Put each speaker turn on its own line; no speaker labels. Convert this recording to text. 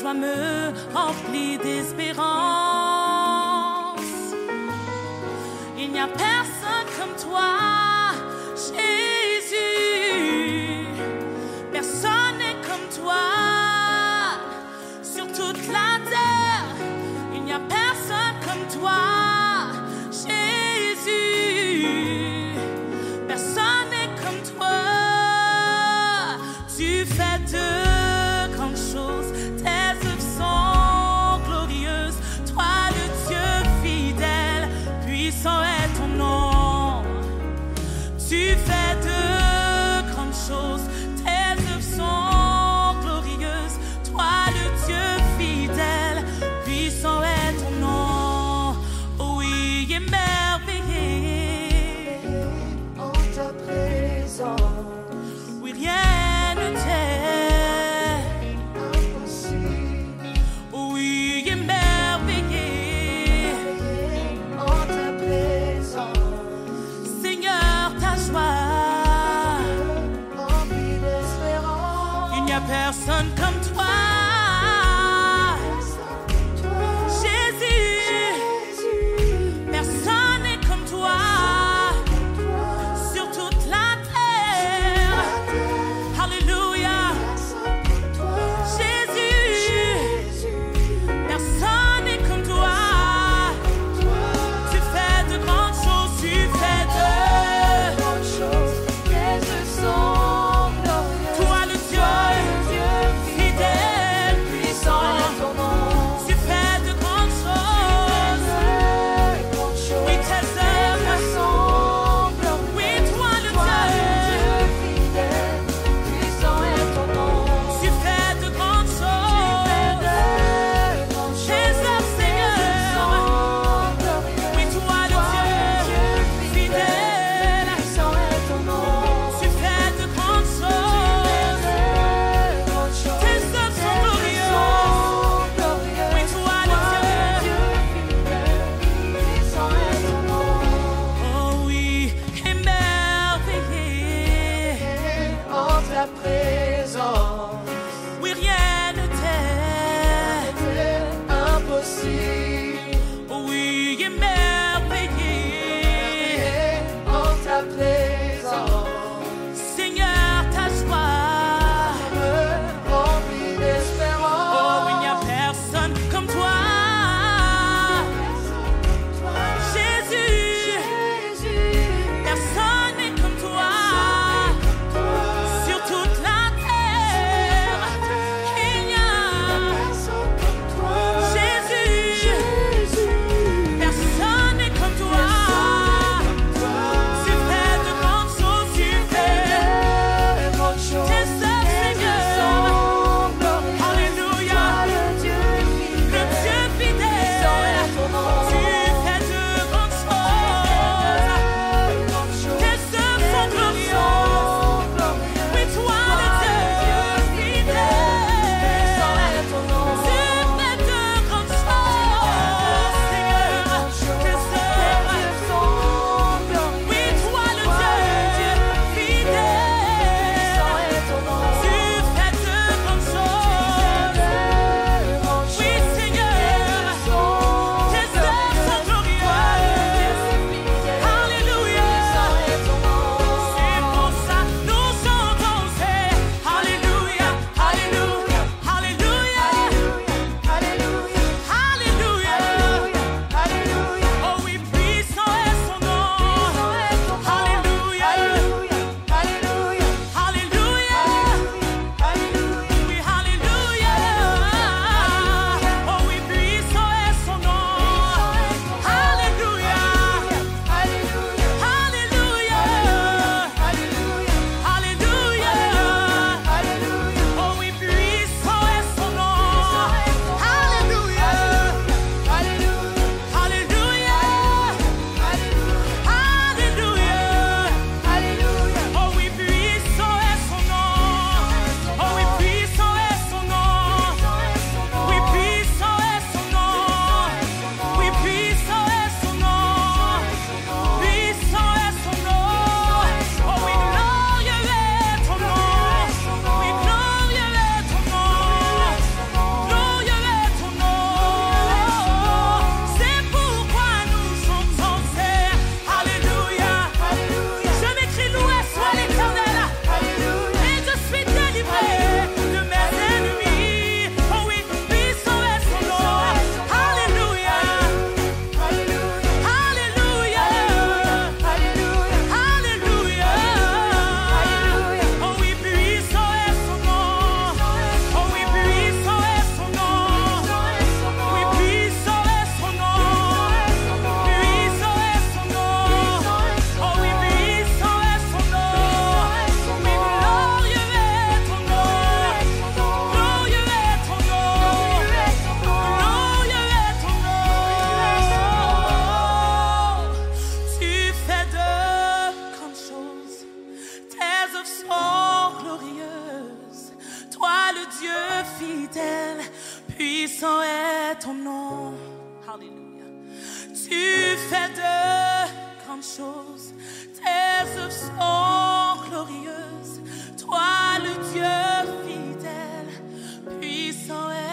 joie me remplit d'espérance. Il n'y a personne comme toi, Jésus. Personne n'est comme toi sur toute la terre. Il n'y a personne comme toi, Jésus. Personne n'est comme toi. Tu fais de grandes choses. Tes œuvres sont glorieuses. Toi, le Dieu fidèle, puissant est ton nom. Tu fais de grandes choses. Tes œuvres sont glorieuses. Toi, le Dieu fidèle, puissant est ton nom. Oui, émerveillé
en ta présence,
oui, rien ne t'est
impossible.
oui, émerveillé
En ta présence.
puissant est ton nom. Alléluia. Tu fais de grandes choses, tes œuvres sont glorieuses. Toi le Dieu fidèle, puissant est